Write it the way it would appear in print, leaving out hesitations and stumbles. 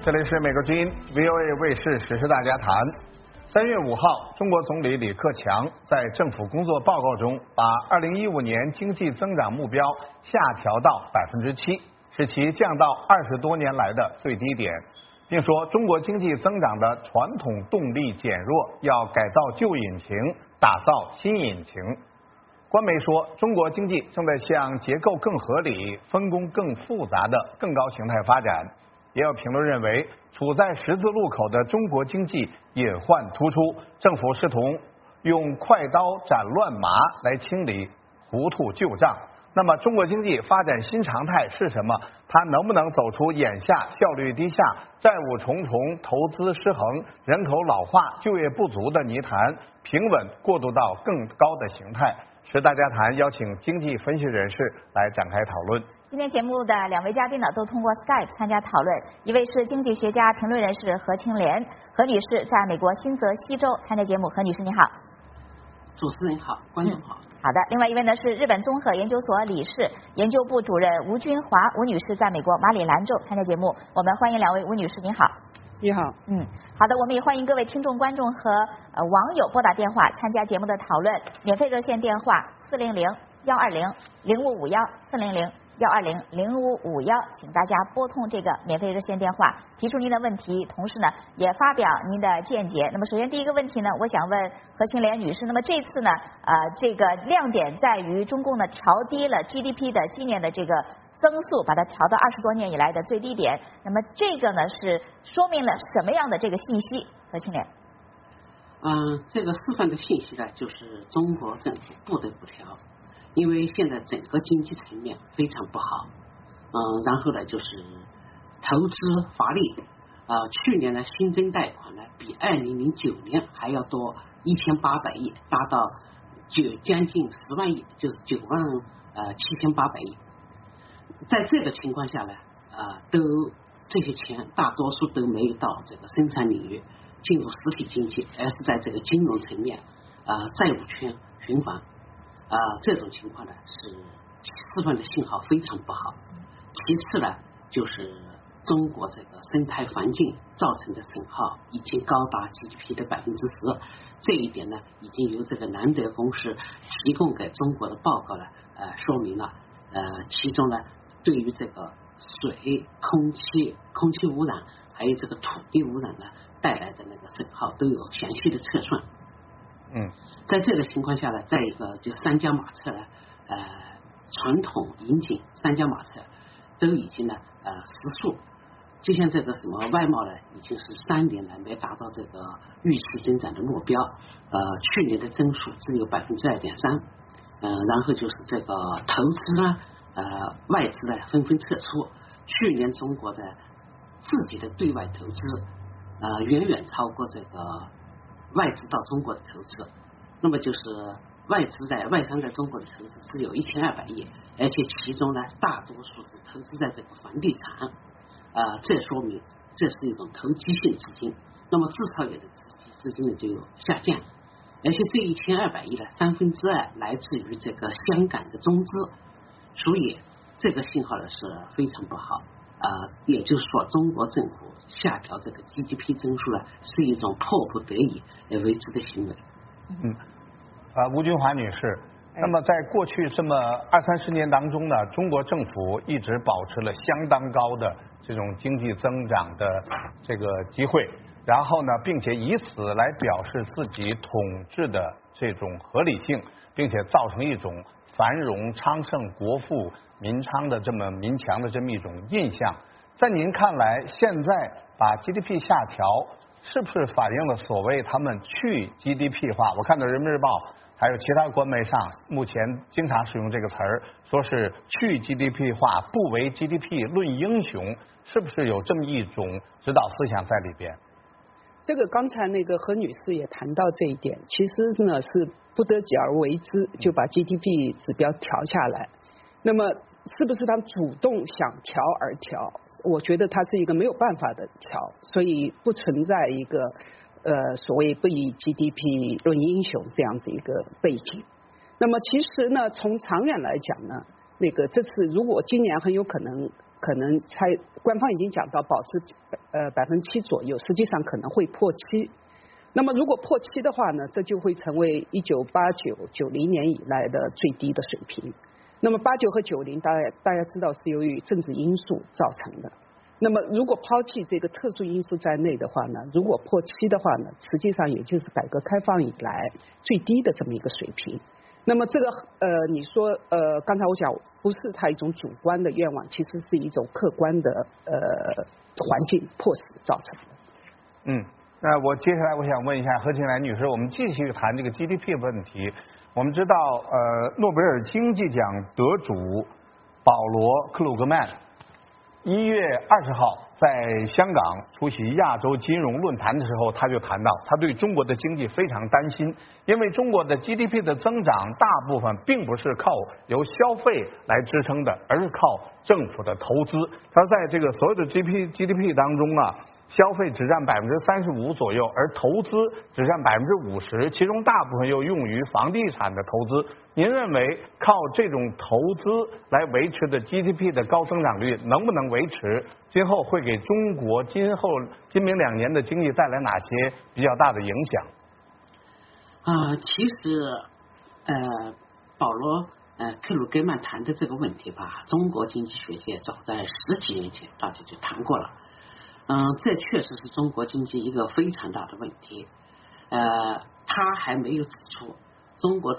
这里是美国之音 VOA 卫视时事大家谈。3月5号，中国总理李克强在政府工作报告中把2015年经济增长目标下调到7%，使其降到20多年来的最低点，并说中国经济增长的传统动力减弱，要改造旧引擎，打造新引擎。官媒说，中国经济正在向结构更合理、分工更复杂的更高形态发展。也有评论认为，处在十字路口的中国经济隐患突出，政府试图用快刀斩乱麻来清理糊涂旧账。那么，中国经济发展新常态是什么？它能不能走出眼下效率低下、债务重重、投资失衡、人口老化、就业不足的泥潭，平稳过渡到更高的形态？时大家谈邀请经济分析人士来展开讨论。 今天节目的2位嘉宾呢，都通过 Skype 参加讨论。一位是经济学家、评论人士何清莲，何女士在美国新泽西州参加节目。何女士你好。 主持人好，观众好。 好的，另外一位呢是日本综合研究所理事、研究部主任吴君华吴女士在美国马里兰州参加节目。我们欢迎2位吴女士，您好。 你好。 好的，我们也欢迎各位听众、观众和网友拨打电话参加节目的讨论。免费热线电话400-120-0551，400-120-0551，请大家拨通这个免费热线电话，提出您的问题，同时呢也发表您的见解。那么首先第一个问题呢，我想问何清莲女士，那么这次呢这个亮点在于中共呢调低了 GDP 的今年的这个增速，把它调到20多年以来的最低点。那么这个呢是说明了什么样的这个信息？何清莲。 这个示范的信息呢，就是中国政府不得不调，因为现在整个经济层面非常不好。然后呢就是投资乏力，去年的新增贷款呢比2009年还要多1800亿，达到将近10万亿，就是97800亿。在这个情况下呢，这些钱大多数都没有到这个生产领域，进入实体经济，而是在这个金融层面，债务圈循环，这种情况呢是示范的信号非常不好。其次呢，就是中国这个生态环境造成的损耗已经高达 GDP 的10%，这一点呢已经由这个南德公司提供给中国的报告呢说明了，其中呢对于这个水、空气污染还有这个土地污染呢带来的那个损耗都有详细的测算。在这个情况下呢，再一个就3驾马车呢，传统引颈3驾马车都已经呢失速，就像这个什么外贸呢，已经是3年来没达到这个预期增长的目标，去年的增速只有2.3%，然后就是这个投资呢，外资呢纷纷撤出，去年中国的自己的对外投资，远远超过这个外资到中国的投资，那么就是外商在中国的投资只有1200亿，而且其中呢大多数是投资在这个房地产，这说明这是一种投机性资金，那么制造业的资金呢就有下降，而且这1200亿的2/3来自于这个香港的中资，所以这个信号呢是非常不好，也就是说中国政府下调这个 GDP 增速呢是一种迫不得已而为之的行为。 吴君华女士，那么在过去这么20-30年当中呢，中国政府一直保持了相当高的这种经济增长的这个机会，然后呢，并且以此来表示自己统治的这种合理性，并且造成一种繁荣昌盛、国富民昌的这么民强的这么一种印象。在您看来，现在把 GDP 下调，是不是反映了所谓他们去 GDP 化？我看到人民日报还有其他官媒上目前经常使用这个词儿，说是去 GDP 化，不为 GDP 论英雄，是不是有这么一种指导思想在里边？ 这个刚才那个何女士也谈到这一点，其实呢是不得已而为之，就把 GDP 指标调下来。那么是不是他主动想调而调？我觉得它是一个没有办法的调，所以不存在一个所谓不以 GDP 论英雄这样子一个背景。那么其实呢，从长远来讲呢，那个这次如果今年很有可能可能官方已经讲到保持7%左右，实际上可能会破7。那么如果破7的话呢，这就会成为1989、90年以来的最低的水平。那么89和90，大家知道是由于政治因素造成的。那么如果抛弃这个特殊因素在内的话呢，如果破7的话呢，实际上也就是改革开放以来最低的这么一个水平。那么这个你说刚才我讲不是他一种主观的愿望，其实是一种客观的环境迫使造成的。 那我接下来我想问一下何庆兰女士，我们继续谈这个 GDP 问题。我们知道诺贝尔经济奖得主保罗·克鲁格曼1月20号在香港出席亚洲金融论坛的时候，他就谈到他对中国的经济非常担心，因为中国的 GDP 的增长大部分并不是靠由消费来支撑的，而是靠政府的投资。他在这个所有的 GDP 当中啊，消费只占35%左右，而投资只占50%，其中大部分又用于房地产的投资。您认为靠这种投资来维持的 GDP 的高增长率能不能维持？今后会给中国今明2年的经济带来哪些比较大的影响？ 其实保罗克鲁格曼谈的这个问题吧，中国经济学界早在10几年前大家就谈过了。这确实是中国经济一个非常大的问题。他还没有指出中国